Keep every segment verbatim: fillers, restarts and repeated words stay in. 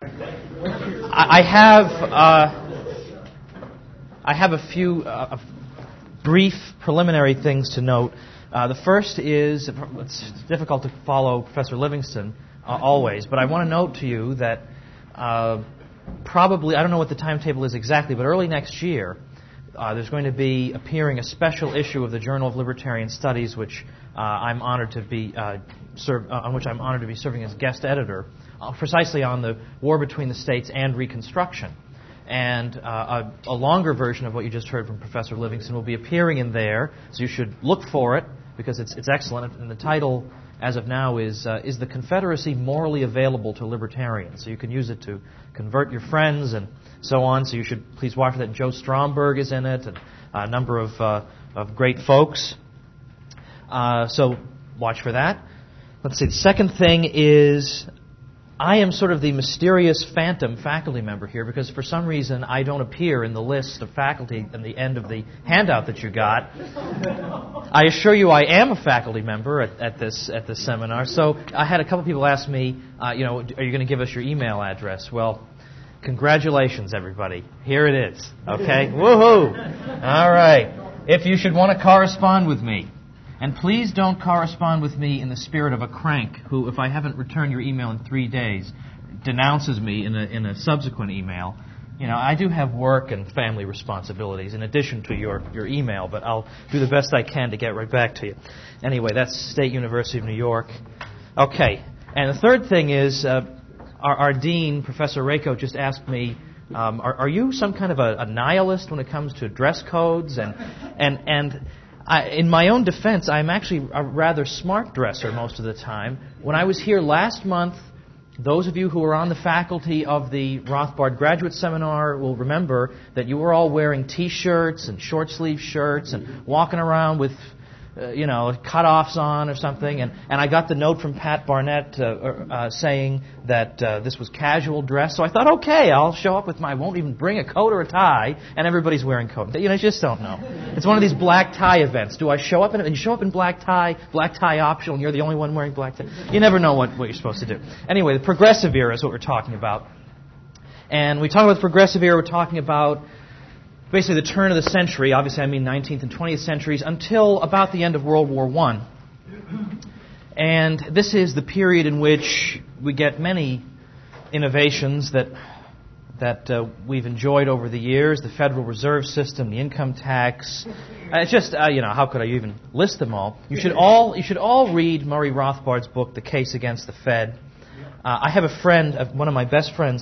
I have uh, I have a few uh, brief preliminary things to note. Uh, the first is, it's difficult to follow Professor Livingston uh, always, but I want to note to you that uh, probably, I don't know what the timetable is exactly, but early next year, uh, there's going to be appearing a special issue of the Journal of Libertarian Studies, which uh, I'm honored to be uh, serve, uh, on which I'm honored to be serving as guest editor, uh, precisely on the war between the states and Reconstruction. And uh, a, a longer version of what you just heard from Professor Livingston will be appearing in there, so you should look for it because it's it's excellent. And the title, as of now, is uh, is the Confederacy morally available to libertarians? So you can use it to convert your friends and so on. So you should please watch for that. Joe Stromberg is in it, and a number of uh, of great folks. Uh, so watch for that. Let's see. The second thing is, I am sort of the mysterious phantom faculty member here because for some reason I don't appear in the list of faculty at the end of the handout that you got. I assure you I am a faculty member at, at this at this seminar. So I had a couple people ask me, uh, you know, are you going to give us your email address? Well, congratulations, everybody. Here it is. Okay? Woohoo! All right. If you should want to correspond with me, and please don't correspond with me in the spirit of a crank who, if I haven't returned your email in three days, denounces me in a, in a subsequent email. You know, I do have work and family responsibilities in addition to your, your email, but I'll do the best I can to get right back to you. Anyway, that's State University of New York. Okay, and the third thing is, uh, our, our dean, Professor Rako, just asked me, um, are, are you some kind of a, a nihilist when it comes to dress codes? And and and... I, in my own defense, I'm actually a rather smart dresser most of the time. When I was here last month, those of you who were on the faculty of the Rothbard Graduate Seminar will remember that you were all wearing T-shirts and short-sleeve shirts and walking around with, uh, you know, cutoffs on or something. And, and I got the note from Pat Barnett uh, uh, saying that uh, this was casual dress. So I thought, okay, I'll show up with my, I won't even bring a coat or a tie, and everybody's wearing coats. You know, you just don't know. It's one of these black tie events. Do I show up in it? And you show up in black tie, black tie optional, and you're the only one wearing black tie. You never know what, what you're supposed to do. Anyway, the progressive era is what we're talking about. And we talk about the progressive era, we're talking about basically the turn of the century, obviously I mean nineteenth and twentieth centuries, until about the end of World War One. And this is the period in which we get many innovations that that uh, we've enjoyed over the years, the Federal Reserve System, the income tax. Uh, it's just, uh, you know, how could I even list them all? You should all you should all read Murray Rothbard's book, The Case Against the Fed. Uh, I have a friend, uh, one of my best friends,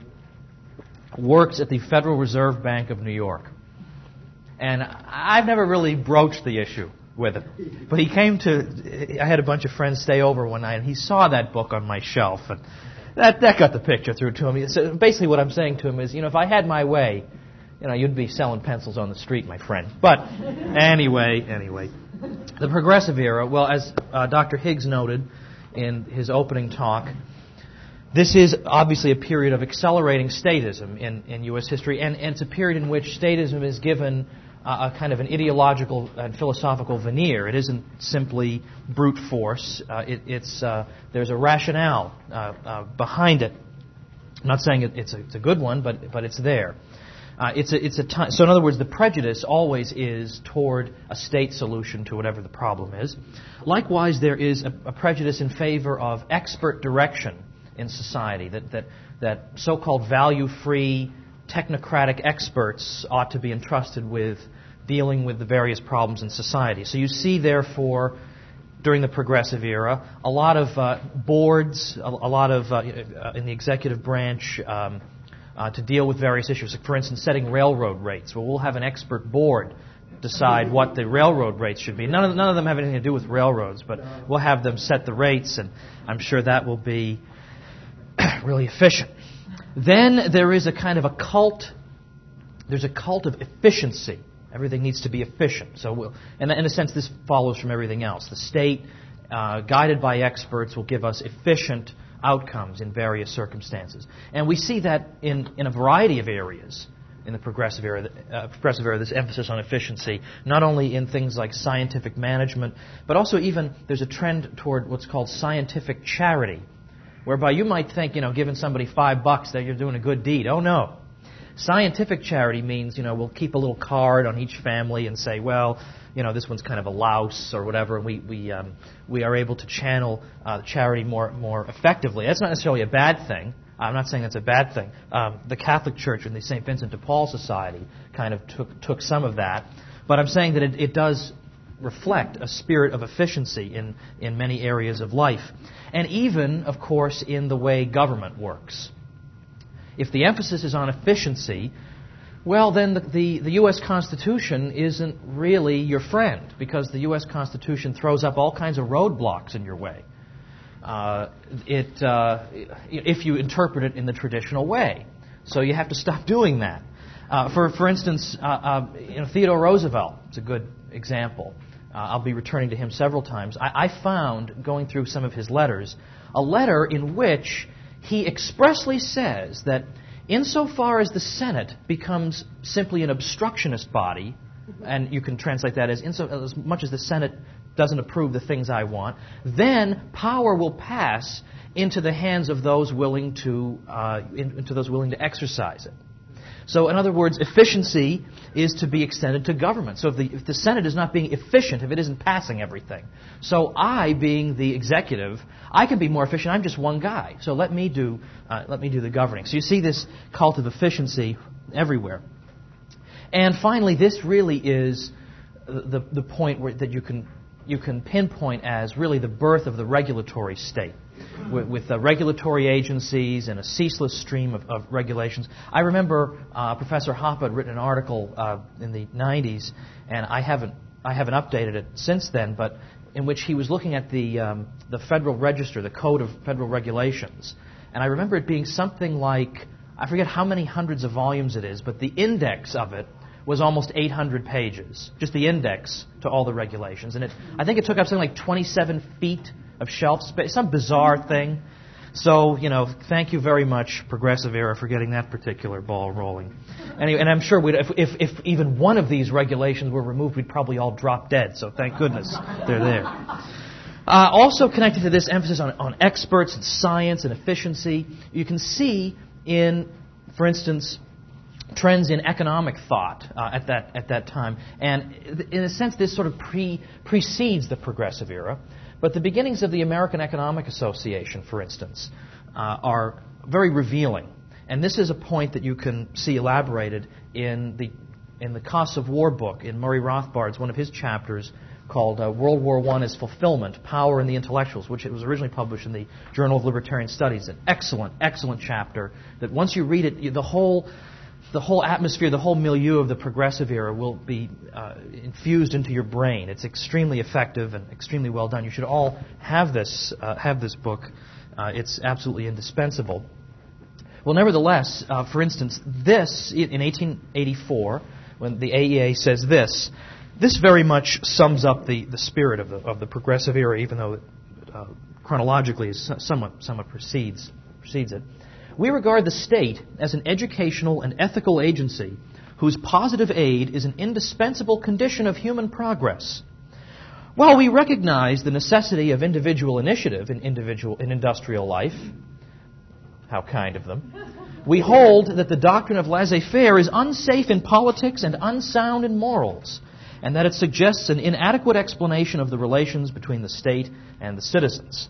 works at the Federal Reserve Bank of New York. And I've never really broached the issue with him. But he came to, I had a bunch of friends stay over one night, and he saw that book on my shelf, and that that got the picture through to him. So basically what I'm saying to him is, you know, if I had my way, you know, you'd be selling pencils on the street, my friend. But anyway, anyway. The progressive era, well, as uh, Doctor Higgs noted in his opening talk, this is obviously a period of accelerating statism in, in U S history, and, and it's a period in which statism is given uh, a kind of an ideological and philosophical veneer. It isn't simply brute force. Uh, it, it's uh, there's a rationale uh, uh, behind it. I'm not saying it, it's, a, it's a good one, but but it's there. Uh, it's a, it's a t- so in other words, the prejudice always is toward a state solution to whatever the problem is. Likewise, there is a, a prejudice in favor of expert direction in society, that, that, that so-called value-free technocratic experts ought to be entrusted with dealing with the various problems in society. So you see, therefore, during the progressive era, a lot of uh, boards, a, a lot of, uh, in the executive branch, um, uh, to deal with various issues. Like, for instance, setting railroad rates. Well, we'll have an expert board decide what the railroad rates should be. None of, none of them have anything to do with railroads, but we'll have them set the rates, and I'm sure that will be really efficient. Then there is a kind of a cult, there's a cult of efficiency. Everything needs to be efficient. So, we'll, and in a sense, this follows from everything else. The state, uh, guided by experts, will give us efficient outcomes in various circumstances. And we see that in, in a variety of areas in the progressive era, uh, progressive era, this emphasis on efficiency, not only in things like scientific management, but also even there's a trend toward what's called scientific charity. whereby you might think, you know, giving somebody five bucks that you're doing a good deed. Oh, no. Scientific charity means, you know, we'll keep a little card on each family and say, well, you know, this one's kind of a louse or whatever, and we we um, we are able to channel uh, charity more more effectively. That's not necessarily a bad thing. I'm not saying that's a bad thing. Um, the Catholic Church and the Saint Vincent de Paul Society kind of took took some of that, but I'm saying that it, it does reflect a spirit of efficiency in in many areas of life, and even, of course, in the way government works. If the emphasis is on efficiency, well, then the, the, the U S Constitution isn't really your friend, because the U S Constitution throws up all kinds of roadblocks in your way. Uh, it, uh, if you interpret it in the traditional way. So you have to stop doing that. Uh, for, for instance, uh, uh, you know, Theodore Roosevelt is a good example. Uh, I'll be returning to him several times. I, I found, going through some of his letters, a letter in which he expressly says that insofar as the Senate becomes simply an obstructionist body, and you can translate that as, inso- as much as the Senate doesn't approve the things I want, then power will pass into the hands of those willing to uh, in, into those willing to exercise it. So, in other words, efficiency is to be extended to government. So if the, if the Senate is not being efficient, if it isn't passing everything, so I, being the executive, I can be more efficient. I'm just one guy. So let me do uh, let me do the governing. So you see this cult of efficiency everywhere. And finally, this really is the the point where that you can you can pinpoint as really the birth of the regulatory state, with, with the regulatory agencies and a ceaseless stream of, of regulations. I remember uh, Professor Hoppe had written an article uh, in the nineties, and I haven't I haven't updated it since then, but in which he was looking at the um, the Federal Register, the Code of Federal Regulations, and I remember it being something like, I forget how many hundreds of volumes it is, but the index of it was almost eight hundred pages, just the index to all the regulations. And it, I think it took up something like twenty-seven feet of shelf space, some bizarre thing. So, you know, thank you very much, Progressive Era, for getting that particular ball rolling. Anyway, and I'm sure we'd, if, if, if even one of these regulations were removed, we'd probably all drop dead. So thank goodness they're there. Uh, also connected to this emphasis on, on experts and science and efficiency, you can see in, for instance, trends in economic thought uh, at that at that time. And in a sense, this sort of pre precedes the Progressive Era. But the beginnings of the American Economic Association, for instance, uh, are very revealing. And this is a point that you can see elaborated in the in the Costs of War book, in Murray Rothbard's, one of his chapters called uh, World War One as Fulfillment, Power and the Intellectuals, which it was originally published in the Journal of Libertarian Studies. An excellent, excellent chapter that once you read it, you, the whole the whole atmosphere, the whole milieu of the Progressive Era will be uh, infused into your brain. It's extremely effective and extremely well done. You should all have this uh, have this book. Uh, it's absolutely indispensable. Well, nevertheless, uh, for instance, this in eighteen eighty-four, when the A E A says this, this very much sums up the, the spirit of the of the Progressive Era, even though it, uh, chronologically is somewhat somewhat precedes precedes it. We regard the state as an educational and ethical agency whose positive aid is an indispensable condition of human progress. While we recognize the necessity of individual initiative in individual in industrial life, how kind of them, we hold that the doctrine of laissez-faire is unsafe in politics and unsound in morals, and that it suggests an inadequate explanation of the relations between the state and the citizens.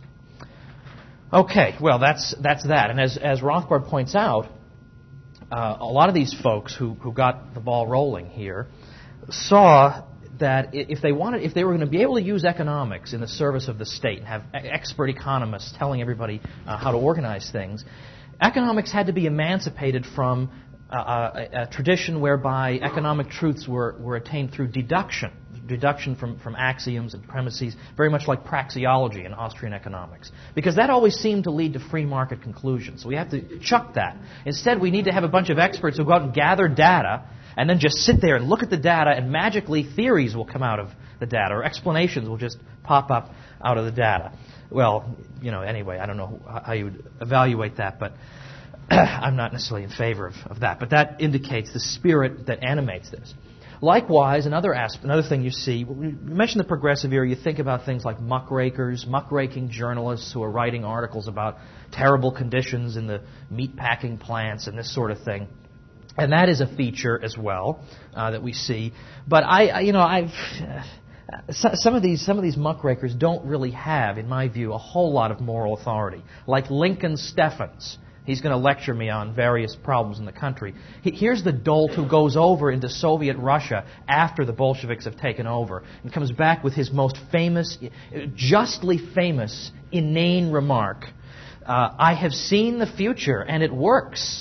Okay, well, that's that's that. And as as Rothbard points out, uh, a lot of these folks who, who got the ball rolling here saw that if they wanted, if they were going to be able to use economics in the service of the state and have expert economists telling everybody uh, how to organize things, economics had to be emancipated from uh, a, a tradition whereby economic truths were, were attained through deduction. Deduction from, from axioms and premises, very much like praxeology in Austrian economics. Because that always seemed to lead to free market conclusions. So we have to chuck that. Instead, we need to have a bunch of experts who go out and gather data and then just sit there and look at the data, and magically theories will come out of the data, or explanations will just pop up out of the data. Well, you know, anyway, I don't know how you would evaluate that, but I'm not necessarily in favor of, of that. But that indicates the spirit that animates this. Likewise, another aspect, another thing you see, you mentioned the Progressive Era, you think about things like muckrakers, muckraking journalists who are writing articles about terrible conditions in the meatpacking plants and this sort of thing. And that is a feature as well uh, that we see. But I, you know, I've uh, some of these some of these muckrakers don't really have, in my view, a whole lot of moral authority. Like Lincoln Steffens. He's going to lecture me on various problems in the country. He, here's the dolt who goes over into Soviet Russia after the Bolsheviks have taken over and comes back with his most famous, justly famous, inane remark. Uh, I have seen the future and it works.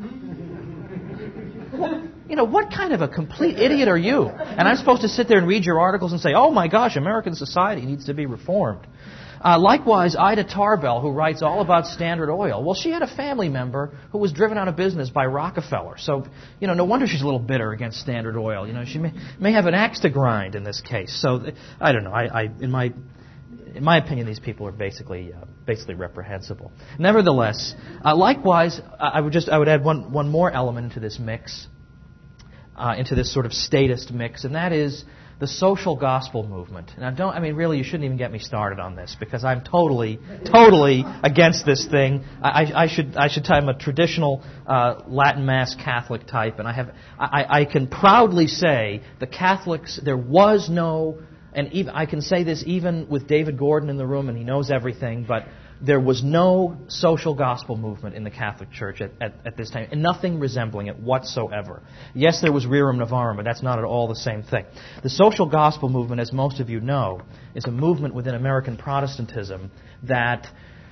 Well, you know, what kind of a complete idiot are you? And I'm supposed to sit there and read your articles and say, oh my gosh, American society needs to be reformed. Uh, likewise, Ida Tarbell, who writes all about Standard Oil. Well, she had a family member who was driven out of business by Rockefeller. So, you know, no wonder she's a little bitter against Standard Oil. You know, she may, may have an axe to grind in this case. So, I don't know. I, I in my in my opinion, these people are basically uh, basically reprehensible. Nevertheless, uh, likewise, I would just I would add one one more element into this mix, uh, into this sort of statist mix, and that is the social gospel movement. And I don't, I mean, really, you shouldn't even get me started on this because I'm totally, totally against this thing. I, I should, I should tell you I'm a traditional uh, Latin Mass Catholic type, and I have, I, I can proudly say the Catholics, there was no, and even, I can say this even with David Gordon in the room, and he knows everything, but there was no social gospel movement in the Catholic Church at, at, at this time, and nothing resembling it whatsoever. Yes, there was Rerum Novarum, but that's not at all the same thing. The social gospel movement, as most of you know, is a movement within American Protestantism that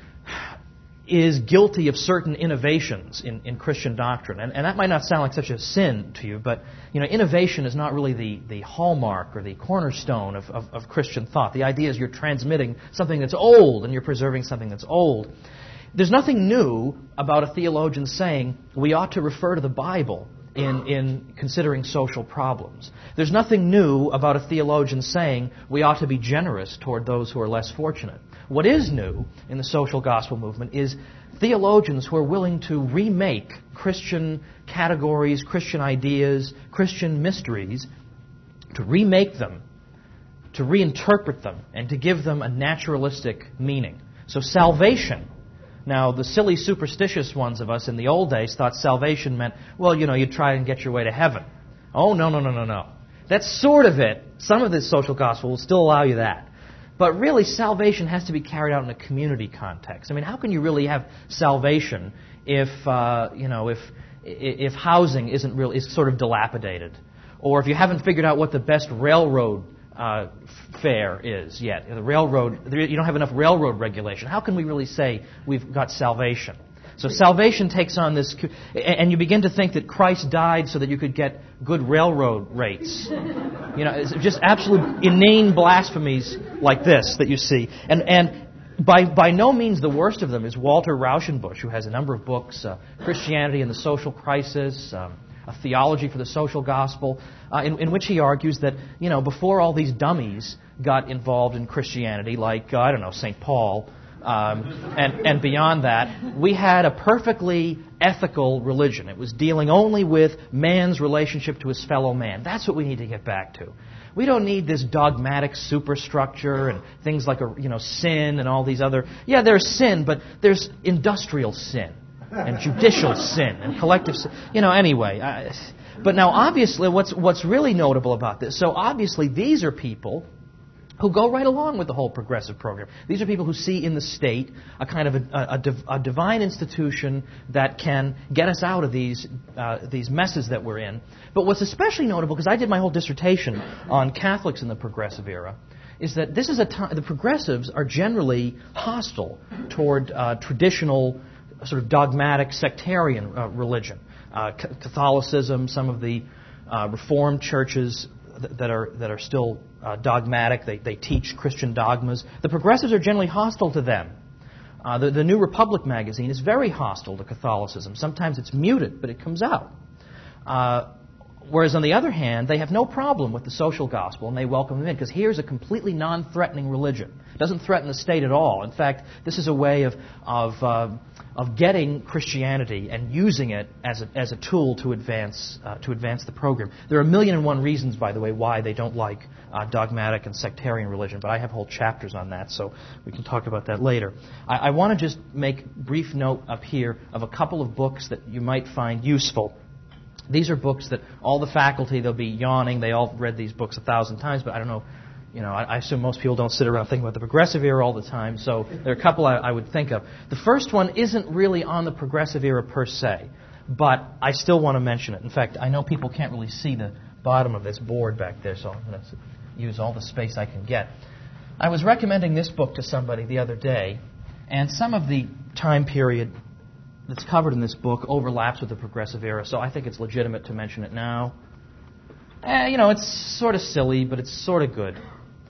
is guilty of certain innovations in, in Christian doctrine. And, and that might not sound like such a sin to you, but you know, innovation is not really the, the hallmark or the cornerstone of, of, of Christian thought. The idea is you're transmitting something that's old and you're preserving something that's old. There's nothing new about a theologian saying we ought to refer to the Bible in, in considering social problems. There's nothing new about a theologian saying we ought to be generous toward those who are less fortunate. What is new in the social gospel movement is theologians who are willing to remake Christian categories, Christian ideas, Christian mysteries, to remake them, to reinterpret them, and to give them a naturalistic meaning. So salvation. Now, the silly, superstitious ones of us in the old days thought salvation meant, well, you know, you try and get your way to heaven. Oh, no, no, no, no, no. That's sort of it. Some of this social gospel will still allow you that. But really, salvation has to be carried out in a community context. I mean, how can you really have salvation if, uh, you know, if if housing isn't really is sort of dilapidated, or if you haven't figured out what the best railroad uh, fare is yet? The railroad, you don't have enough railroad regulation. How can we really say we've got salvation? So salvation takes on this, and you begin to think that Christ died so that you could get good railroad rates. You know, it's just absolute inane blasphemies like this that you see. And and by by no means the worst of them is Walter Rauschenbusch, who has a number of books, uh, Christianity and the Social Crisis, um, A Theology for the Social Gospel, uh, in, in which he argues that, you know, before all these dummies got involved in Christianity, like, uh, I don't know, Saint Paul, Um, and, and beyond that, we had a perfectly ethical religion. It was dealing only with man's relationship to his fellow man. That's what we need to get back to. We don't need this dogmatic superstructure and things like a, you know, sin and all these other... Yeah, there's sin, but there's industrial sin and judicial sin and collective sin. You know, anyway. I, but now, obviously, what's what's really notable about this, so obviously these are people who go right along with the whole progressive program. These are people who see in the state a kind of a, a, div, a divine institution that can get us out of these uh, these messes that we're in. But what's especially notable, because I did my whole dissertation on Catholics in the progressive era, is that this is a time, the progressives are generally hostile toward uh, traditional, sort of dogmatic, sectarian uh, religion. Uh, Catholicism, some of the uh, Reformed churches that are that are still uh, dogmatic. They they teach Christian dogmas. The progressives are generally hostile to them. Uh, the, the New Republic magazine is very hostile to Catholicism. Sometimes it's muted, but it comes out. Uh, Whereas on the other hand, they have no problem with the social gospel, and they welcome them in, because here's a completely non-threatening religion. It doesn't threaten the state at all. In fact, this is a way of of uh, of getting Christianity and using it as a, as a tool to advance uh, to advance the program. There are a million and one reasons, by the way, why they don't like uh, dogmatic and sectarian religion, but I have whole chapters on that, so we can talk about that later. I, I want to just make brief note up here of a couple of books that you might find useful. These are books that all the faculty, they'll be yawning. They all read these books a thousand times, but I don't know, you know, I, I assume most people don't sit around thinking about the progressive era all the time, so there are a couple I, I would think of. The first one isn't really on the progressive era per se, but I still want to mention it. In fact, I know people can't really see the bottom of this board back there, so I'm going to use all the space I can get. I was recommending this book to somebody the other day, and some of the time period that's covered in this book overlaps with the progressive era, so I think it's legitimate to mention it now. Eh, you know, it's sort of silly, but it's sort of good.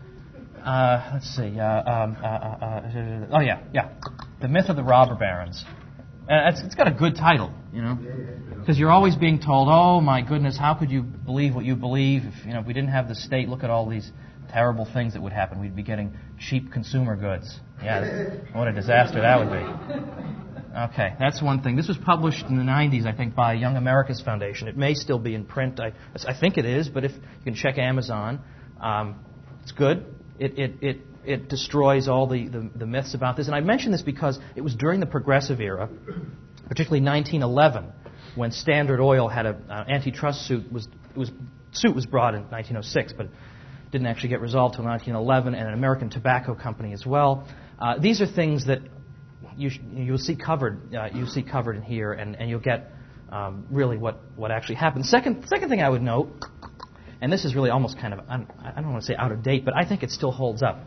Uh, let's see. Uh, um, uh, uh, uh, oh, yeah, yeah. The Myth of the Robber Barons. Uh, it's, it's got a good title, you know, because you're always being told, oh, my goodness, how could you believe what you believe? If, you know, if we didn't have the state, look at all these terrible things that would happen. We'd be getting cheap consumer goods. Yeah, what a disaster that would be. Okay, that's one thing. This was published in the nineties, I think, by Young America's Foundation. It may still be in print. I, I think it is, but if you can check Amazon, um, it's good. It it it, it destroys all the, the, the myths about this. And I mention this because it was during the progressive era, particularly nineteen eleven, when Standard Oil had an uh, antitrust suit. Was it was suit was brought in nineteen oh six, but didn't actually get resolved until nineteen eleven, and an American tobacco company as well. Uh, these are things that You sh- you'll see covered. Uh, you'll see covered in here, and, and you'll get um, really what, what actually happened. Second second thing I would note, and this is really almost kind of I don't want to say out of date, but I think it still holds up.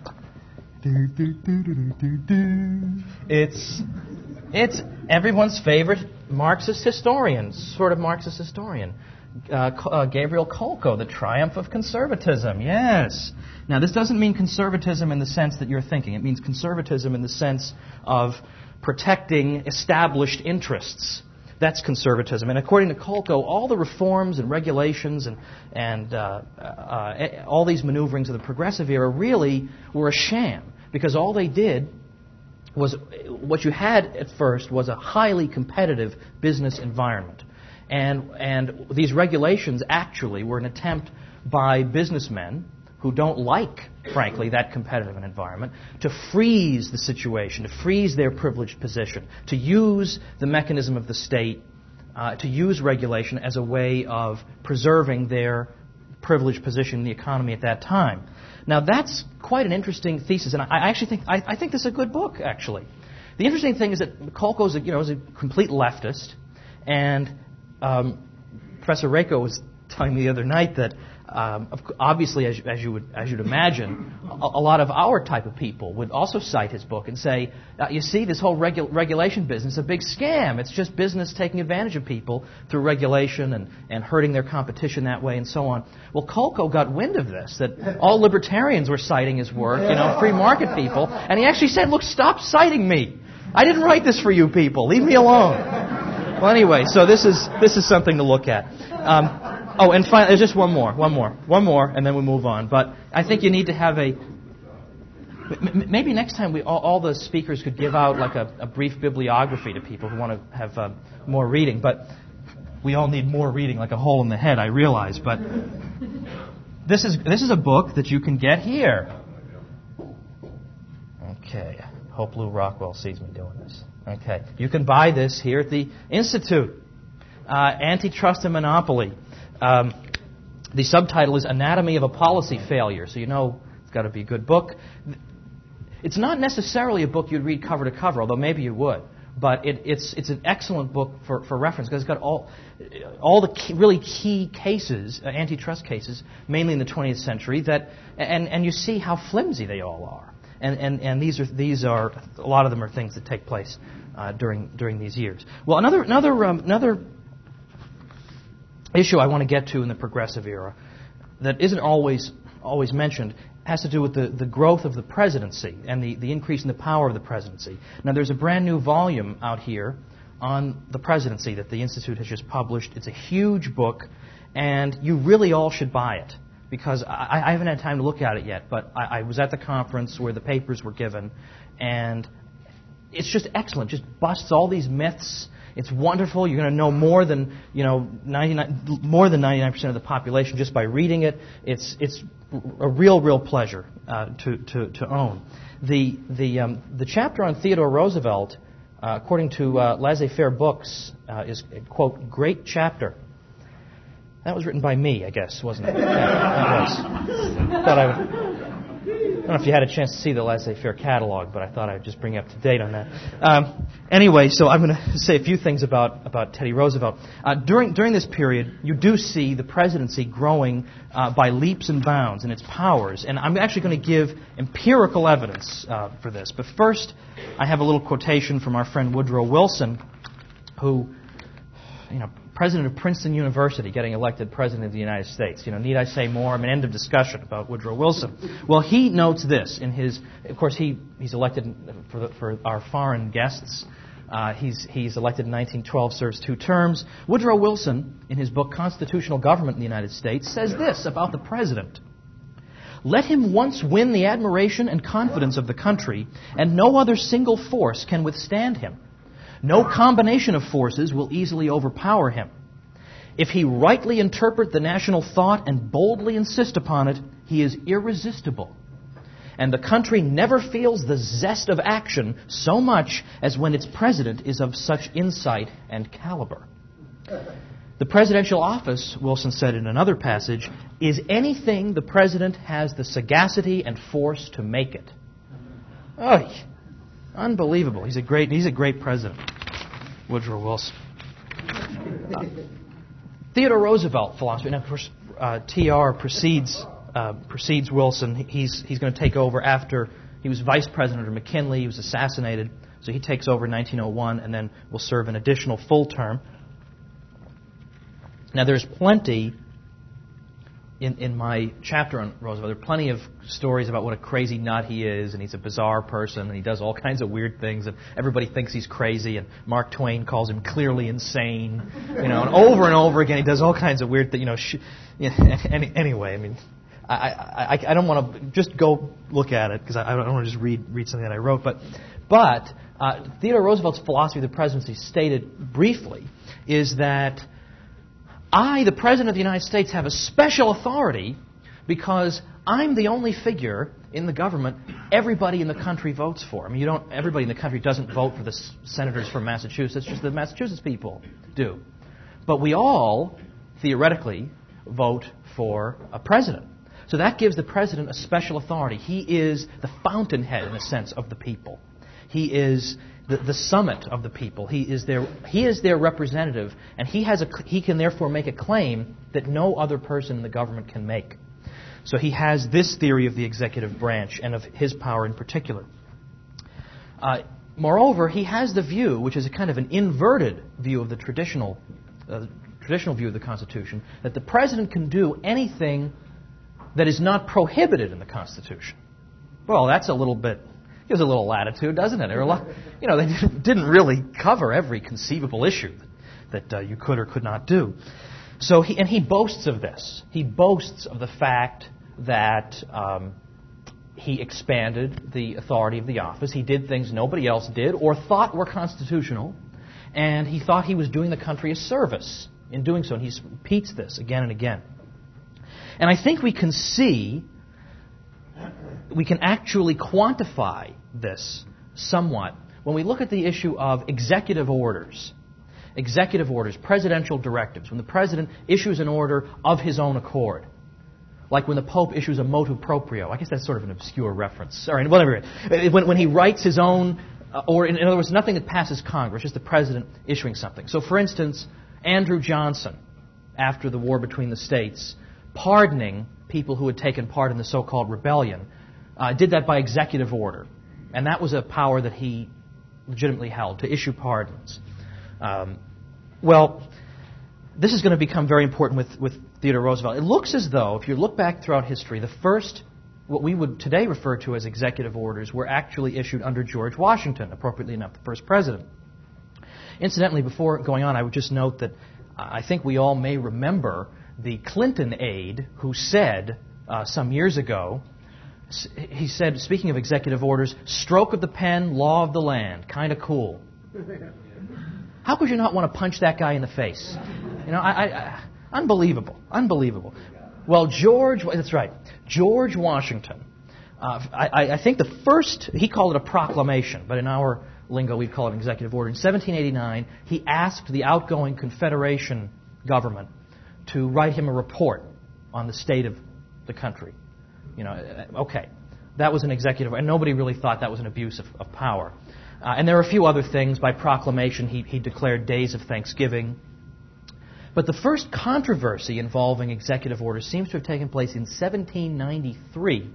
It's it's everyone's favorite Marxist historian, sort of Marxist historian, uh, uh, Gabriel Kolko, The Triumph of Conservatism. Yes. Now, this doesn't mean conservatism in the sense that you're thinking. It means conservatism in the sense of protecting established interests. That's conservatism. And according to Kolko, all the reforms and regulations and, and uh, uh, all these maneuverings of the progressive era really were a sham, because all they did was, what you had at first was a highly competitive business environment. And, and these regulations actually were an attempt by businessmen who don't like, frankly, that competitive an environment, to freeze the situation, to freeze their privileged position, to use the mechanism of the state, uh, to use regulation as a way of preserving their privileged position in the economy at that time. Now, that's quite an interesting thesis, and I actually think I, I think this is a good book, actually. The interesting thing is that Kolko is a, you know, is a complete leftist, and um, Professor Rako was telling me the other night that Um, obviously, as, as you would as you'd imagine, a, a lot of our type of people would also cite his book and say, uh, "You see, this whole regu- regulation business is a big scam. It's just business taking advantage of people through regulation and, and hurting their competition that way, and so on." Well, Kolko got wind of this, that all libertarians were citing his work, you know, free market people, and he actually said, "Look, stop citing me. I didn't write this for you people. Leave me alone." Well, anyway, so this is this is something to look at. Um, Oh, and finally, there's just one more, one more, one more, and then we move on. But I think you need to have a... M- maybe next time we all, all the speakers could give out like a, a brief bibliography to people who want to have uh, more reading. But we all need more reading, like a hole in the head, I realize. But this is this is a book that you can get here. Okay. Hope Lou Rockwell sees me doing this. Okay. You can buy this here at the Institute. Uh, Antitrust and Monopoly. Um, the subtitle is Anatomy of a Policy Failure, so you know it's got to be a good book. It's not necessarily a book you'd read cover to cover, although maybe you would. But it, it's it's an excellent book for, for reference, because it's got all all the key, really key cases, uh, antitrust cases, mainly in the twentieth century, that and, and you see how flimsy they all are. And and, and these are these are a lot of them are things that take place uh, during during these years. Well, another another um, another. issue I want to get to in the progressive era that isn't always always mentioned has to do with the, the growth of the presidency and the, the increase in the power of the presidency. Now, there's a brand new volume out here on the presidency that the Institute has just published. It's a huge book, And you really all should buy it, because I, I haven't had time to look at it yet, but I, I was at the conference where the papers were given, and it's just excellent. Just busts all these myths. It's wonderful. You're going to know more than you know ninety-nine, more than ninety-nine percent of the population just by reading it. It's it's a real, real pleasure uh, to, to to own. The the um, the chapter on Theodore Roosevelt, uh, according to uh, Laissez-Faire Books, uh, is a, quote, great chapter. That was written by me, I guess, wasn't it? Yeah, it was. Thought I would. I don't know if you had a chance to see the Laissez-Faire catalog, but I thought I'd just bring you up to date on that. Um, anyway, so I'm going to say a few things about, about Teddy Roosevelt. Uh, during during this period, you do see the presidency growing uh, by leaps and bounds in its powers, and I'm actually going to give empirical evidence uh, for this. But first, I have a little quotation from our friend Woodrow Wilson, who, you know, president of Princeton University, getting elected president of the United States. You know, need I say more? I'm an end of discussion about Woodrow Wilson. Well, he notes this in his. Of course, he he's elected for the, for our foreign guests. Uh, he's he's elected in nineteen twelve, serves two terms. Woodrow Wilson, in his book Constitutional Government in the United States, says this about the president: "Let him once win the admiration and confidence of the country, and no other single force can withstand him. No combination of forces will easily overpower him. If he rightly interpret the national thought and boldly insist upon it, he is irresistible. And the country never feels the zest of action so much as when its president is of such insight and caliber." The presidential office, Wilson said in another passage, is anything the president has the sagacity and force to make it. Oh, unbelievable. He's a great he's a great president, Woodrow Wilson. Uh, Theodore Roosevelt philosophy. Now, of course, uh, T R precedes uh, precedes Wilson. He's he's going to take over after he was vice president under McKinley. He was assassinated, so he takes over in nineteen oh one, and then will serve an additional full term. Now, there's plenty in in my chapter on Roosevelt. There are plenty of stories about what a crazy nut he is, and he's a bizarre person, and he does all kinds of weird things, and everybody thinks he's crazy, and Mark Twain calls him clearly insane, you know, and over and over again he does all kinds of weird things, you know. Sh- you know any, anyway, I mean, I I, I don't want to just go look at it because I, I don't want to just read read something that I wrote, but but uh, Theodore Roosevelt's philosophy of the presidency, stated briefly, is that I, the President of the United States, have a special authority because I'm the only figure in the government everybody in the country votes for. I mean, you don't. Everybody in the country doesn't vote for the s- senators from Massachusetts, just the Massachusetts people do. But we all, theoretically, vote for a president. So that gives the president a special authority. He is the fountainhead, in a sense, of the people. He is the, the summit of the people. He is their he is their representative, and he has a he can therefore make a claim that no other person in the government can make. So he has this theory of the executive branch and of his power in particular. Uh, moreover, he has the view, which is a kind of an inverted view of the traditional uh, traditional view of the Constitution, that the president can do anything that is not prohibited in the Constitution. Well, that's a little bit. Gives a little latitude, doesn't it? Or a lot, you know, they didn't really cover every conceivable issue that, that uh, you could or could not do. So, he, and he boasts of this. He boasts of the fact that um, he expanded the authority of the office. He did things nobody else did or thought were constitutional, and he thought he was doing the country a service in doing so. And he repeats this again and again. And I think we can see. We can actually quantify this somewhat when we look at the issue of executive orders. Executive orders, presidential directives. When the president issues an order of his own accord. Like when the Pope issues a motu proprio. I guess that's sort of an obscure reference. All right, whatever. When, when he writes his own, uh, or in, in other words, nothing that passes Congress, just the president issuing something. So, for instance, Andrew Johnson, after the war between the states, pardoning people who had taken part in the so-called rebellion, Uh, did that by executive order. And that was a power that he legitimately held, to issue pardons. Um, well, this is going to become very important with, with Theodore Roosevelt. It looks as though, if you look back throughout history, the first, what we would today refer to as executive orders, were actually issued under George Washington, appropriately enough, the first president. Incidentally, before going on, I would just note that I think we all may remember the Clinton aide who said uh, some years ago, he said, speaking of executive orders, stroke of the pen, law of the land, kind of cool. How could you not want to punch that guy in the face? You know, I, I, I, unbelievable, unbelievable. Well, George, that's right, George Washington, uh, I, I think the first, he called it a proclamation, but in our lingo we'd call it an executive order. In seventeen eighty-nine, he asked the outgoing Confederation government to write him a report on the state of the country. You know, okay, that was an executive, and nobody really thought that was an abuse of, of power. Uh, and there are a few other things. By proclamation, he, he declared days of Thanksgiving. But the first controversy involving executive orders seems to have taken place in seventeen ninety-three,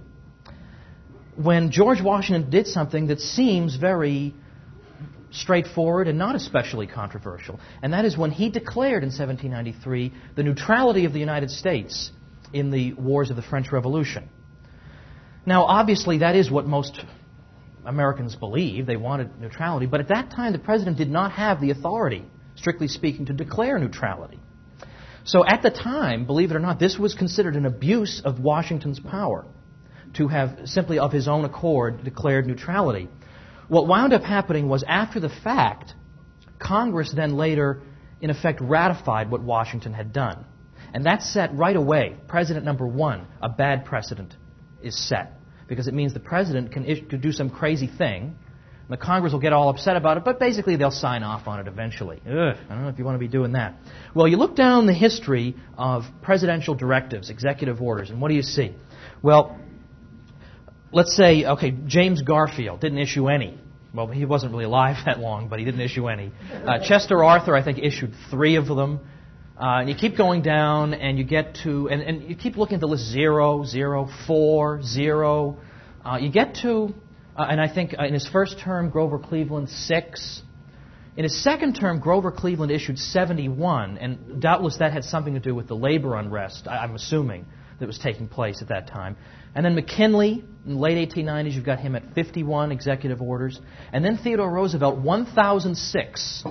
when George Washington did something that seems very straightforward and not especially controversial. And that is when he declared in seventeen ninety-three the neutrality of the United States in the wars of the French Revolution. Now, obviously, that is what most Americans believe. They wanted neutrality. But at that time, the president did not have the authority, strictly speaking, to declare neutrality. So at the time, believe it or not, this was considered an abuse of Washington's power to have simply of his own accord declared neutrality. What wound up happening was, after the fact, Congress then later, in effect, ratified what Washington had done. And that set right away, President number one, a bad precedent is set. Because it means the president can, ish, can do some crazy thing, and the Congress will get all upset about it, but basically they'll sign off on it eventually. Ugh, I don't know if you want to be doing that. Well, you look down the history of presidential directives, executive orders, and what do you see? Well, let's say, okay, James Garfield didn't issue any. Well, he wasn't really alive that long, but he didn't issue any. Uh, Chester Arthur, I think, issued three of them. Uh, and you keep going down, and you get to, and, and you keep looking at the list, zero, zero, four, zero. Uh, you get to, uh, and I think uh, in his first term, Grover Cleveland, six. In his second term, Grover Cleveland issued seventy-one, and doubtless that had something to do with the labor unrest, I, I'm assuming, that was taking place at that time. And then McKinley, in the late eighteen nineties, you've got him at fifty-one executive orders. And then Theodore Roosevelt, one thousand six.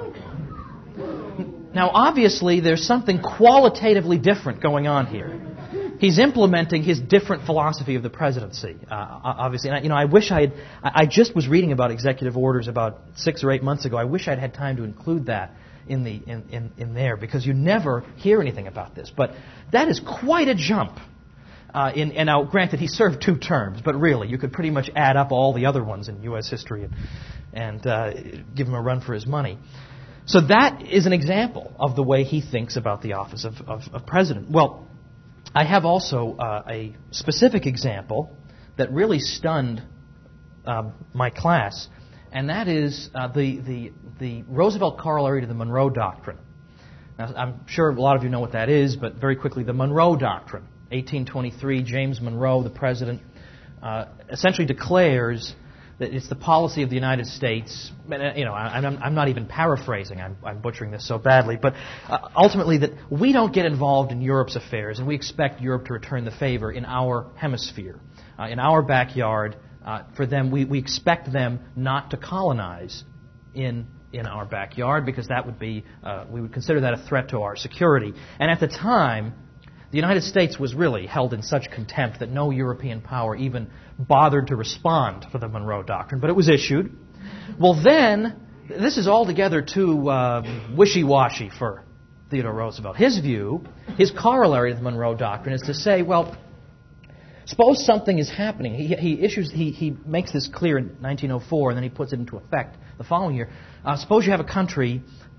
Now, obviously, there's something qualitatively different going on here. He's implementing his different philosophy of the presidency, uh, obviously. And I, you know, I wish I had. I just was reading about executive orders about six or eight months ago. I wish I'd had time to include that in the in, in, in there, because you never hear anything about this. But that is quite a jump. Uh, in, and now, granted, he served two terms, but really, you could pretty much add up all the other ones in U S history and, and uh, give him a run for his money. So that is an example of the way he thinks about the office of, of, of president. Well, I have also uh, a specific example that really stunned uh, my class, and that is uh, the, the, the Roosevelt corollary to the Monroe Doctrine. Now, I'm sure a lot of you know what that is, but very quickly, the Monroe Doctrine. eighteen twenty-three, James Monroe, the president, uh, essentially declares that it's the policy of the United States, you know, I'm, I'm not even paraphrasing, I'm, I'm butchering this so badly, but uh, ultimately that we don't get involved in Europe's affairs, and we expect Europe to return the favor in our hemisphere, uh, in our backyard. Uh, for them, we, we expect them not to colonize in in our backyard, because that would be, uh, we would consider that a threat to our security. And at the time, the United States was really held in such contempt that no European power even bothered to respond for the Monroe Doctrine, but it was issued. Well, then, this is altogether too uh, wishy-washy for Theodore Roosevelt. His view, his corollary to the Monroe Doctrine is to say, well, suppose something is happening. He, he issues, he, he makes this clear in nineteen oh four, and then he puts it into effect the following year. Uh, suppose you have a country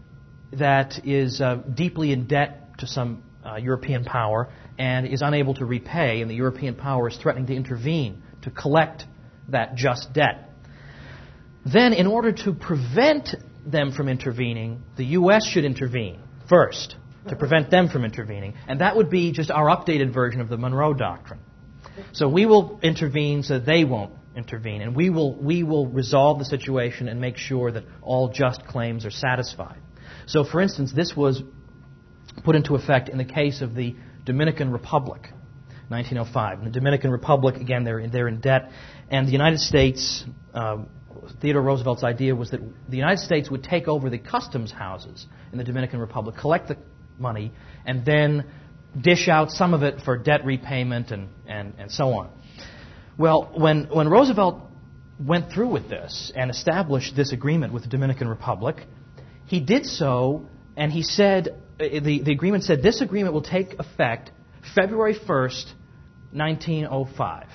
that is uh, deeply in debt to some Uh, European power and is unable to repay, and the European power is threatening to intervene to collect that just debt. Then, in order to prevent them from intervening, the U S should intervene first to prevent them from intervening, and that would be just our updated version of the Monroe Doctrine. So we will intervene so they won't intervene, and we will we will resolve the situation and make sure that all just claims are satisfied. So, for instance, this was put into effect in the case of the Dominican Republic, nineteen oh five. In the Dominican Republic, again, they're in, they're in debt, and the United States, uh, Theodore Roosevelt's idea was that the United States would take over the customs houses in the Dominican Republic, collect the money, and then dish out some of it for debt repayment and, and, and so on. Well, when, when Roosevelt went through with this and established this agreement with the Dominican Republic, he did so, and he said, the, the agreement said, this agreement will take effect February first, nineteen oh five.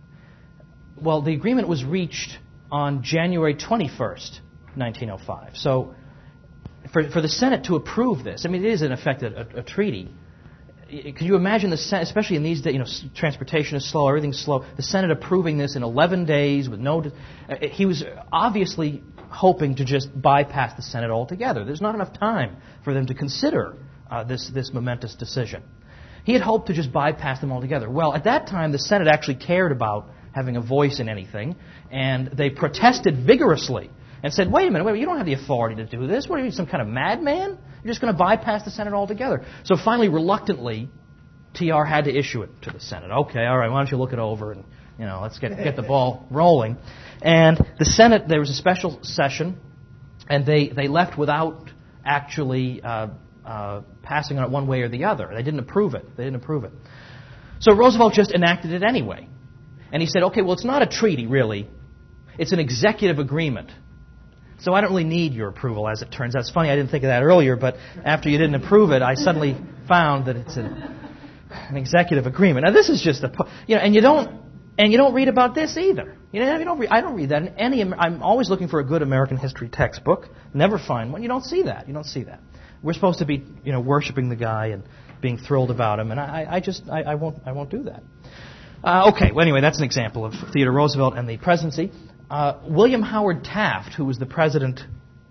Well, the agreement was reached on January twenty-first, nineteen oh five. So for, for the Senate to approve this, I mean, it is in effect a, a, a treaty. Could you imagine the Senate, especially in these days, you know, transportation is slow, everything's slow, the Senate approving this in eleven days with no... Uh, he was obviously hoping to just bypass the Senate altogether. There's not enough time for them to consider uh, this, this momentous decision. He had hoped to just bypass them altogether. Well, at that time, the Senate actually cared about having a voice in anything, and they protested vigorously and said, wait a minute, wait, you don't have the authority to do this. What are you, some kind of madman? You're just going to bypass the Senate altogether. So finally, reluctantly, T R had to issue it to the Senate. Okay, all right, why don't you look it over and, you know, let's get get the ball rolling. And the Senate, there was a special session, and they, they left without actually uh, uh, passing on it one way or the other. They didn't approve it. They didn't approve it. So Roosevelt just enacted it anyway. And he said, okay, well, it's not a treaty, really. It's an executive agreement. So I don't really need your approval, as it turns out. It's funny, I didn't think of that earlier, but after you didn't approve it, I suddenly found that it's an, an executive agreement. Now, this is just a, you know, and you don't, and you don't read about this either. You know, you don't read, I don't read that in any. I'm always looking for a good American history textbook. Never find one. You don't see that. You don't see that. We're supposed to be, you know, worshiping the guy and being thrilled about him, and I, I just, I, I won't, I won't do that. Uh, okay. Well, anyway, that's an example of Theodore Roosevelt and the presidency. Uh, William Howard Taft, who was the president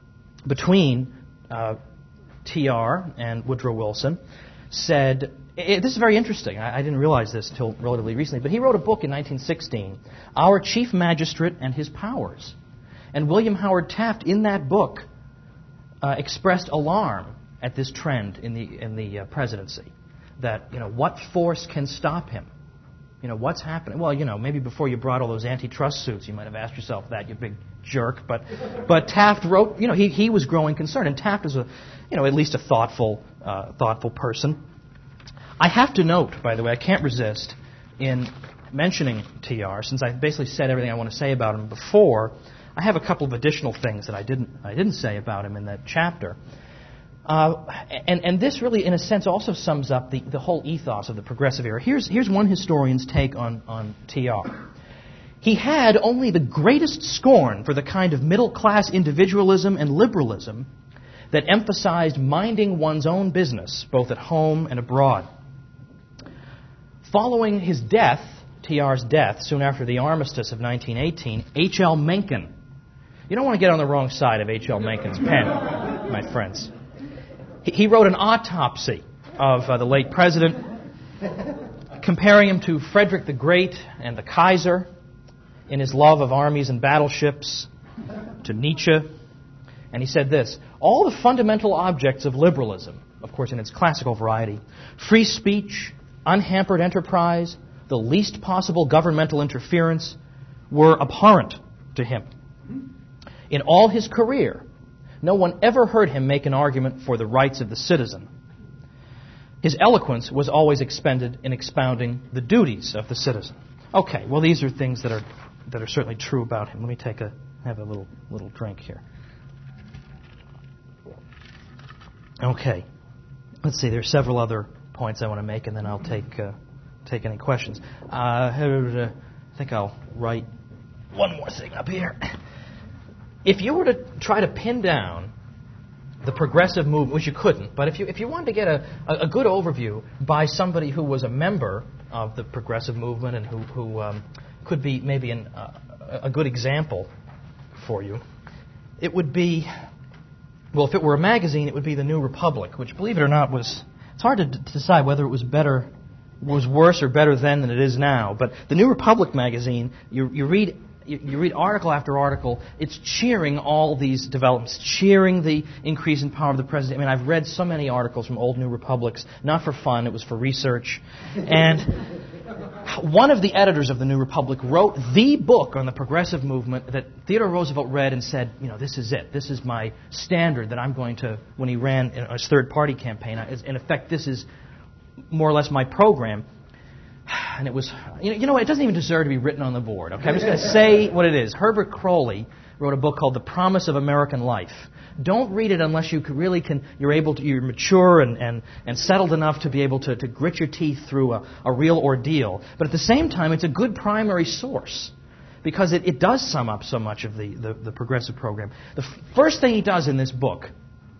between uh, T R and Woodrow Wilson, said, it, this is very interesting, I, I didn't realize this until relatively recently, but he wrote a book in nineteen sixteen, Our Chief Magistrate and His Powers. And William Howard Taft, in that book, uh, expressed alarm at this trend in the, in the uh, presidency, that, you know, what force can stop him? You know, what's happening? Well, you know, maybe before you brought all those antitrust suits, you might have asked yourself that, you big jerk. But but Taft wrote, you know, he, he was growing concerned. And Taft is a, you know, at least a thoughtful, uh, thoughtful person. I have to note, by the way, I can't resist in mentioning T R, since I basically said everything I want to say about him before, I have a couple of additional things that I didn't I didn't say about him in that chapter. Uh, and, and this really, in a sense, also sums up the, the whole ethos of the progressive era. Here's, here's one historian's take on, on T R. He had only the greatest scorn for the kind of middle-class individualism and liberalism that emphasized minding one's own business, both at home and abroad. Following his death, T R's death, soon after the armistice of nineteen eighteen, H L Mencken. You don't want to get on the wrong side of H L Mencken's pen, my friends. He wrote an autopsy of uh, the late president, comparing him to Frederick the Great and the Kaiser in his love of armies and battleships, to Nietzsche. And he said this, all the fundamental objects of liberalism, of course in its classical variety, free speech, unhampered enterprise, the least possible governmental interference, were abhorrent to him. In all his career, no one ever heard him make an argument for the rights of the citizen. His eloquence was always expended in expounding the duties of the citizen. Okay, well, these are things that are that are certainly true about him. Let me take a have a little little drink here. Okay, let's see. There's several other points I want to make, and then I'll take uh, take any questions. Uh, I think I'll write one more thing up here. If you were to try to pin down the progressive movement, which you couldn't, but if you if you wanted to get a, a good overview by somebody who was a member of the progressive movement and who, who um, could be maybe an, uh, a good example for you, it would be, well, if it were a magazine, it would be The New Republic, which, believe it or not, was, it's hard to, d- to decide whether it was better, was worse or better then than it is now. But The New Republic magazine, you, you read... You read article after article, it's cheering all these developments, cheering the increase in power of the president. I mean, I've read so many articles from old New Republics, not for fun, it was for research. And one of the editors of the New Republic wrote the book on the progressive movement that Theodore Roosevelt read and said, you know, this is it. This is my standard that I'm going to, when he ran his third party campaign, in effect, this is more or less my program. And it was, you know, you know what, it doesn't even deserve to be written on the board, okay? I'm just going to say what it is. Herbert Crowley wrote a book called The Promise of American Life. Don't read it unless you really can, you're able to, you're mature and, and, and settled enough to be able to, to grit your teeth through a, a real ordeal. But at the same time, it's a good primary source because it, it does sum up so much of the, the, the progressive program. The f- first thing he does in this book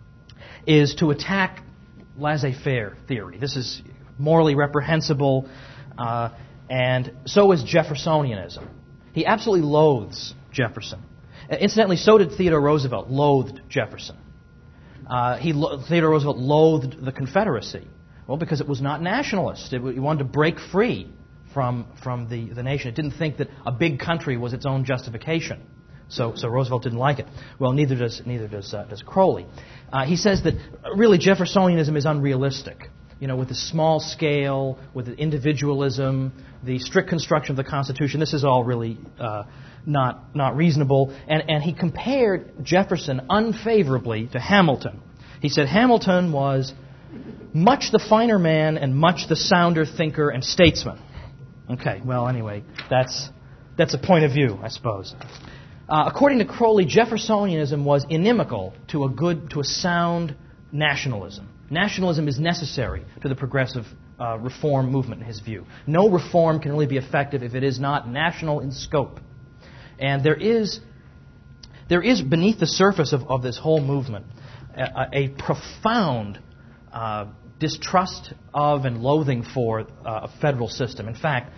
is to attack laissez-faire theory. This is morally reprehensible. Uh, and so is Jeffersonianism. He absolutely loathes Jefferson. Uh, incidentally, so did Theodore Roosevelt, loathed Jefferson. Uh, he lo- Theodore Roosevelt loathed the Confederacy. Well, because it was not nationalist. It, he wanted to break free from, from the, the nation. It didn't think that a big country was its own justification. So, so Roosevelt didn't like it. Well, neither does, neither does, uh, does Crowley. Uh, he says that really Jeffersonianism is unrealistic. You know, with the small scale, with the individualism, the strict construction of the Constitution, this is all really uh, not not reasonable. And, and he compared Jefferson unfavorably to Hamilton. He said Hamilton was much the finer man and much the sounder thinker and statesman. Okay, well, anyway, that's that's a point of view, I suppose. Uh, according to Crowley, Jeffersonianism was inimical to a good, to a sound nationalism. Nationalism is necessary to the progressive uh, reform movement, in his view. No reform can really be effective if it is not national in scope. And there is, there is beneath the surface of, of this whole movement a, a profound uh, distrust of and loathing for uh, a federal system. In fact,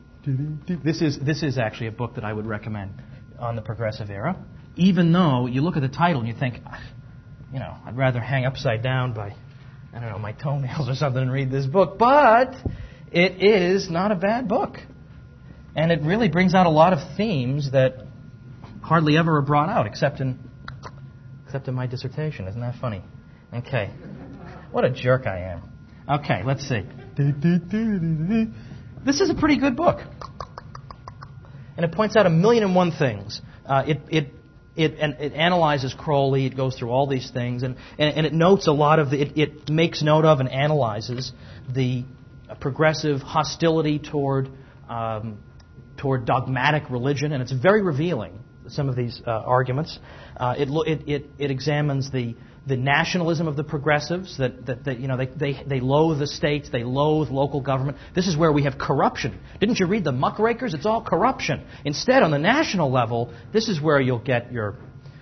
this is this is actually a book that I would recommend on the progressive era, even though you look at the title and you think, you know, I'd rather hang upside down by, I don't know, my toenails or something and read this book. But it is not a bad book. And it really brings out a lot of themes that hardly ever are brought out, except in except in my dissertation. Isn't that funny? Okay. What a jerk I am. Okay, let's see. This is a pretty good book. And it points out a million and one things. Uh, it it It, and it analyzes Crowley. It goes through all these things, and, and, and it notes a lot of the, it, it makes note of and analyzes the progressive hostility toward um, toward dogmatic religion, and it's very revealing. Some of these uh, arguments. Uh, it, it it it examines the the nationalism of the progressives. That that, that you know they, they they loathe the states. They loathe local government. This is where we have corruption. Didn't you read the Muckrakers? It's all corruption. Instead, on the national level, this is where you'll get your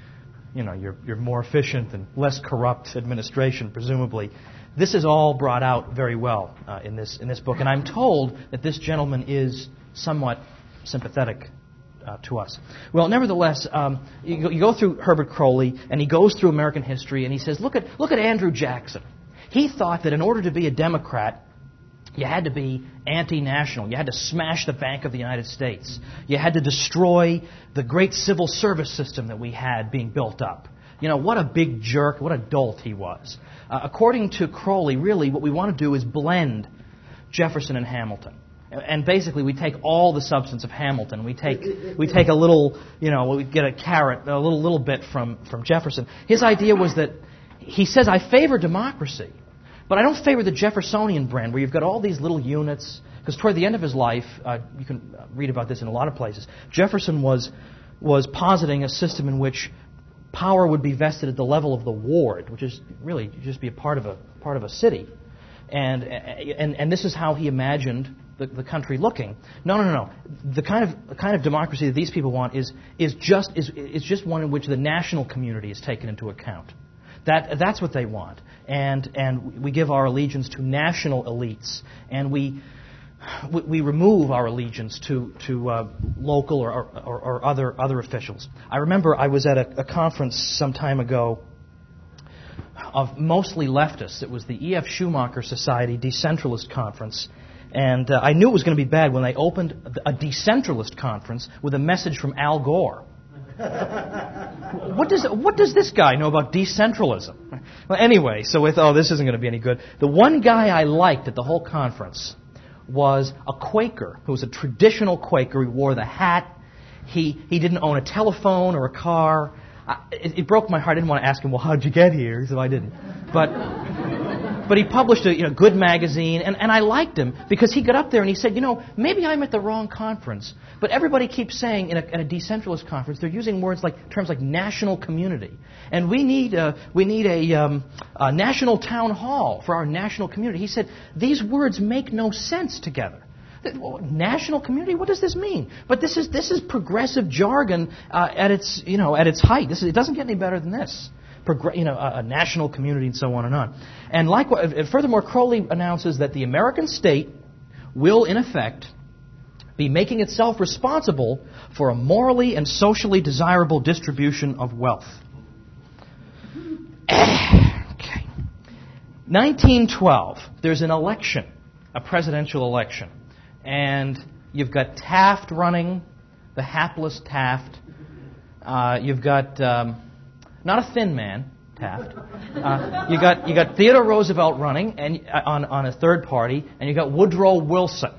you know your your more efficient and less corrupt administration, presumably. This is all brought out very well uh, in this in this book, and I'm told that this gentleman is somewhat sympathetic Uh, to us. Well, nevertheless, um, you, go, you go through Herbert Crowley, and he goes through American history, and he says, look at look at Andrew Jackson. He thought that in order to be a Democrat, you had to be anti-national. You had to smash the Bank of the United States. You had to destroy the great civil service system that we had being built up. You know, what a big jerk, what a dolt he was. Uh, according to Crowley, really, what we want to do is blend Jefferson and Hamilton. And basically, we take all the substance of Hamilton. We take we take a little, you know, we get a carrot, a little little bit from, from Jefferson. His idea was that he says, I favor democracy, but I don't favor the Jeffersonian brand, where you've got all these little units. Because toward the end of his life, uh, you can read about this in a lot of places. Jefferson was was positing a system in which power would be vested at the level of the ward, which is really just be a part of a part of a city, and and and this is how he imagined The, the country looking. No, no, no, no. The kind of the kind of democracy that these people want is is just is is just one in which the national community is taken into account. That that's what they want, and and we give our allegiance to national elites, and we we, we remove our allegiance to to uh, local or, or or other other officials. I remember I was at a, a conference some time ago of mostly leftists. It was the E F Schumacher Society Decentralist Conference. And uh, I knew it was going to be bad when they opened a decentralist conference with a message from Al Gore. What does what does this guy know about decentralism? Well, anyway, so we thought, oh, this isn't going to be any good. The one guy I liked at the whole conference was a Quaker, who was a traditional Quaker. He wore the hat. He he didn't own a telephone or a car. I, it, it broke my heart. I didn't want to ask him, well, how'd you get here? So I didn't. But but he published a you know, good magazine, and, and I liked him because he got up there and he said, you know, maybe I'm at the wrong conference, but everybody keeps saying in a, in a decentralist conference, they're using words like terms like national community, and we need a, we need a, um, a national town hall for our national community. He said, these words make no sense together. National community? What does this mean? But this is this is progressive jargon uh, at its you know at its height. This is, it doesn't get any better than this. Progr- you know, a, a national community and so on and on. And likewise, furthermore, Crowley announces that the American state will, in effect, be making itself responsible for a morally and socially desirable distribution of wealth. Okay. nineteen twelve. There's an election, a presidential election. And you've got Taft running, the hapless Taft. Uh, you've got um, not a thin man, Taft. Uh, you got you got Theodore Roosevelt running, and uh, on on a third party, and you got Woodrow Wilson.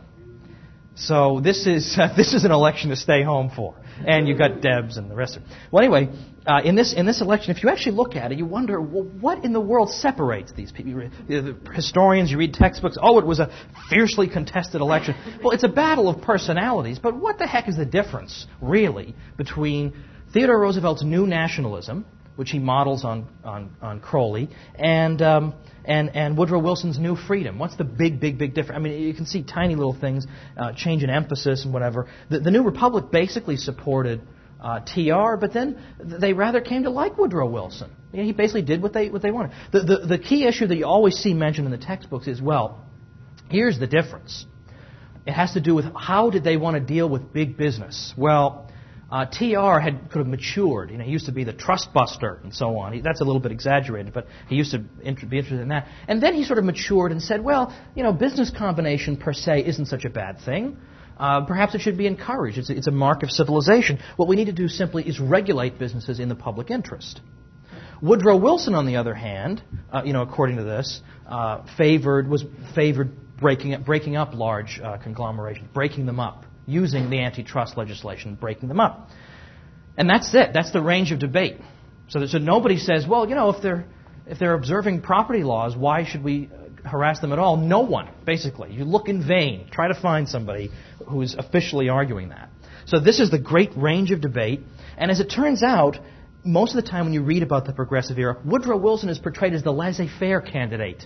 So this is uh, this is an election to stay home for. And you've got Debs and the rest of it. Well, anyway, uh, in this in this election, if you actually look at it, you wonder, well, what in the world separates these people? You read, the historians, you read textbooks, oh, it was a fiercely contested election. Well, it's a battle of personalities, but what the heck is the difference, really, between Theodore Roosevelt's new nationalism, which he models on, on, on Crowley, and, um, and and Woodrow Wilson's new freedom? What's the big, big, big difference? I mean, you can see tiny little things, uh, change in emphasis and whatever. The, the New Republic basically supported uh, T R, but then they rather came to like Woodrow Wilson. You know, he basically did what they what they wanted. The, the the key issue that you always see mentioned in the textbooks is, well, here's the difference. It has to do with how did they want to deal with big business. Well, Uh, T R had could have matured. You know, he used to be the trust buster and so on. He, that's a little bit exaggerated, but he used to inter- be interested in that. And then he sort of matured and said, well, you know, business combination per se isn't such a bad thing. Uh, perhaps it should be encouraged. It's, it's a mark of civilization. What we need to do simply is regulate businesses in the public interest. Woodrow Wilson, on the other hand, uh, you know, according to this, uh, favored was favored breaking breaking up large uh, conglomerations, breaking them up, using the antitrust legislation, breaking them up. And that's it. That's the range of debate. So, that, so nobody says, well, you know, if they're if they're observing property laws, why should we harass them at all? No one, basically. You look in vain. Try to find somebody who is officially arguing that. So this is the great range of debate. And as it turns out, most of the time when you read about the progressive era, Woodrow Wilson is portrayed as the laissez-faire candidate.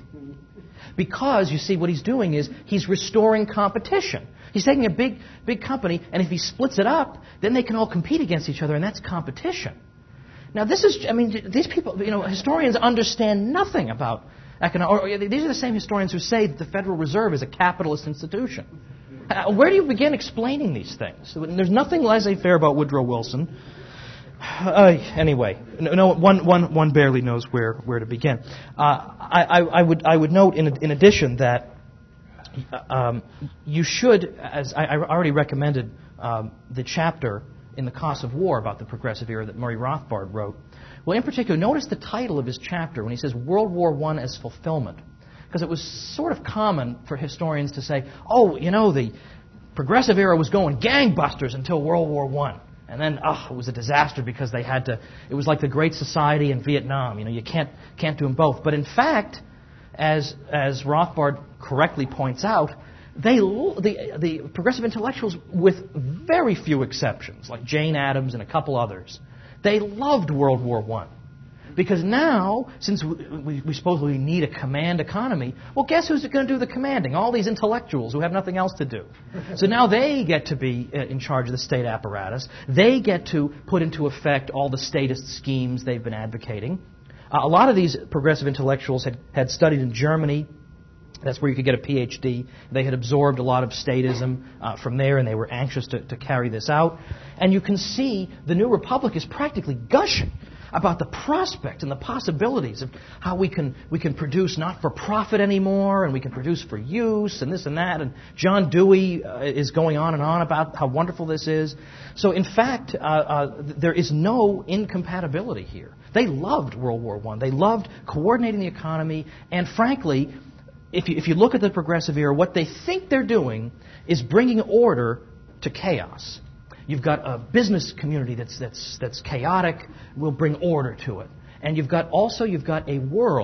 Because, you see, what he's doing is he's restoring competition. He's taking a big, big company, and if he splits it up, then they can all compete against each other, and that's competition. Now, this is, I mean, these people, you know, historians understand nothing about economics. These are the same historians who say that the Federal Reserve is a capitalist institution. Uh, where do you begin explaining these things? There's nothing laissez-faire about Woodrow Wilson. Uh, anyway, no, one, one, one barely knows where, where to begin. Uh, I, I, I would, I would note, in, in addition, that um, you should, as I, I already recommended, um, the chapter in The Cost of War about the progressive era that Murray Rothbard wrote. Well, in particular, notice the title of his chapter when he says World War One as fulfillment, because it was sort of common for historians to say, oh, you know, the progressive era was going gangbusters until World War One. And then, oh, it was a disaster because they had to, it was like the Great Society in Vietnam. You know, you can't can't do them both. But in fact, as as Rothbard correctly points out, they the the progressive intellectuals, with very few exceptions, like Jane Addams and a couple others, they loved World War One. Because now, since we, we, we supposedly need a command economy, well, guess who's going to do the commanding? All these intellectuals who have nothing else to do. So now they get to be in charge of the state apparatus. They get to put into effect all the statist schemes they've been advocating. Uh, a lot of these progressive intellectuals had, had studied in Germany. That's where you could get a P H D. They had absorbed a lot of statism uh, from there, and they were anxious to, to carry this out. And you can see the New Republic is practically gushing about the prospect and the possibilities of how we can we can produce not for profit anymore, and we can produce for use, and this and that. And John Dewey uh, is going on and on about how wonderful this is. So, in fact, uh, uh, there is no incompatibility here. They loved World War One. They loved coordinating the economy, and frankly, if you, if you look at the progressive era, what they think they're doing is bringing order to chaos. You've got a business community that's that's that's chaotic. We'll bring order to it. And you've got also you've got a world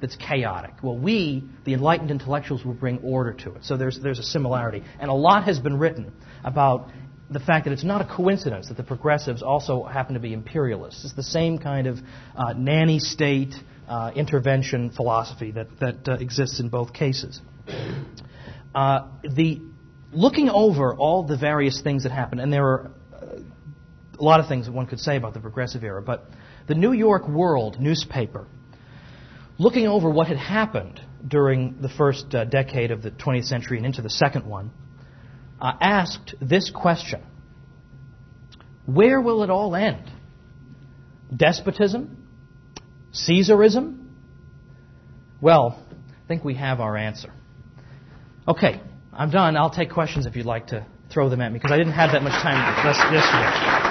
that's chaotic. Well, we, the enlightened intellectuals, will bring order to it. So there's there's a similarity. And a lot has been written about the fact that it's not a coincidence that the progressives also happen to be imperialists. It's the same kind of uh, nanny state uh, intervention philosophy that, that uh, exists in both cases. Uh, the looking over all the various things that happened, and there are uh, a lot of things that one could say about the progressive era, but the New York World newspaper, looking over what had happened during the first uh, decade of the twentieth century and into the second one, uh, asked this question: where will it all end? Despotism? Caesarism? Well, I think we have our answer. Okay, I'm done. I'll take questions if you'd like to throw them at me, because I didn't have that much time yesterday.